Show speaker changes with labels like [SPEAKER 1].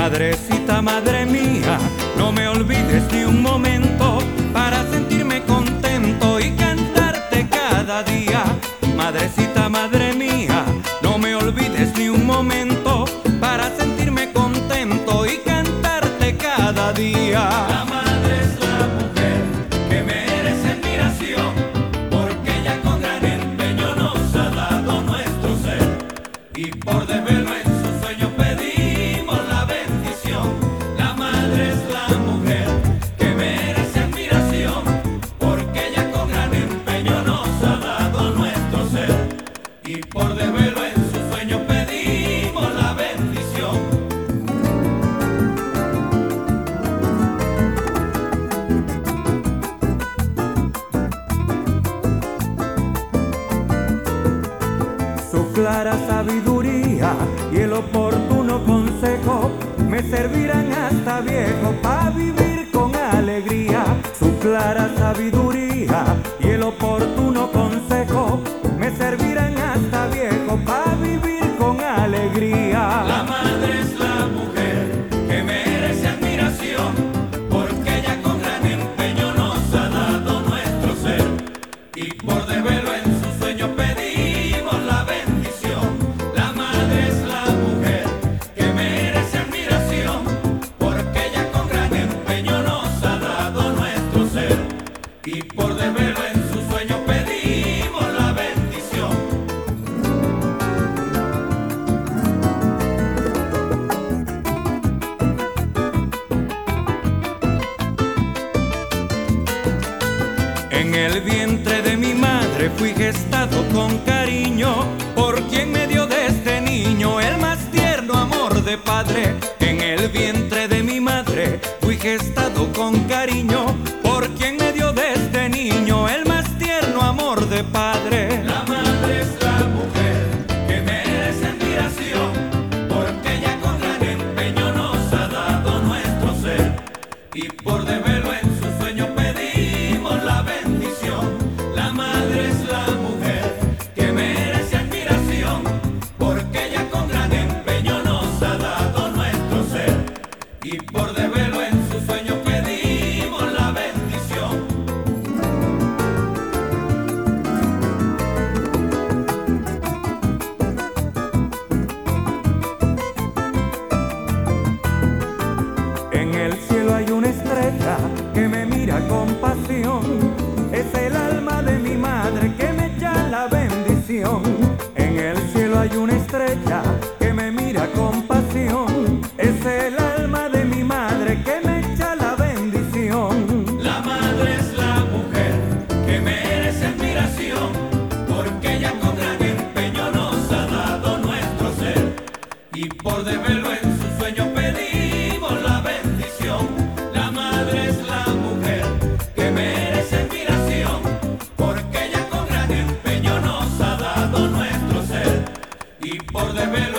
[SPEAKER 1] Madrecita, madre mía, no me olvides ni un momento para sentirme contento y cantarte cada día. Madrecita, madre mía, no me olvides ni un momento para sentirme contento y cantarte cada día.
[SPEAKER 2] La madre es la mujer que merece admiración, porque ella con gran empeño nos ha dado nuestro ser, y por deberlo en su sueño pedimos la bendición. La madre es la mujer que merece admiración, porque ella con gran empeño nos ha dado nuestro ser, y por deberlo en su sueño pedimos la bendición.
[SPEAKER 1] Su clara sabiduría y el oportuno consejo me servirán hasta viejo para vivir con alegría. Su clara sabiduría y el oportuno consejo me servirán hasta viejo para vivir con alegría.
[SPEAKER 2] La madre es la mujer que merece admiración, porque ella con gran empeño nos ha dado nuestro ser, y por deberlo en su sueño pedimos la bendición. La madre es la mujer que merece admiración, porque ella con gran empeño nos ha dado nuestro ser, y por deberlo en su sueño pedimos la bendición.
[SPEAKER 1] En el vientre de mi madre fui gestado con cariño, por quien me dio de este niño el más tierno amor de padre. En el vientre de mi madre fui gestado con cariño, por quien me dio de este niño el más tierno amor de padre.
[SPEAKER 2] La madre es la mujer que merece admiración, porque ella con gran empeño nos ha dado nuestro ser, y por deberlo en su sueño pedimos la bendición. La madre es la mujer que merece admiración, porque ella con gran empeño nos ha dado nuestro ser, y por deberlo en su sueño pedimos la bendición.
[SPEAKER 1] En el cielo hay una estrella que me mira con pasión, es el alma de mi madre que me echa la bendición. En el cielo hay una estrella que me mira con pasión, es el alma de mi madre que me echa la bendición.
[SPEAKER 2] La madre es la mujer que merece admiración, porque ella con gran empeño nos ha dado nuestro ser, y por deberlo en su sueño pedimos la bendición. La madre es la mujer que merece admiración, porque ella con gran empeño nos ha dado nuestro ser, y por deberlo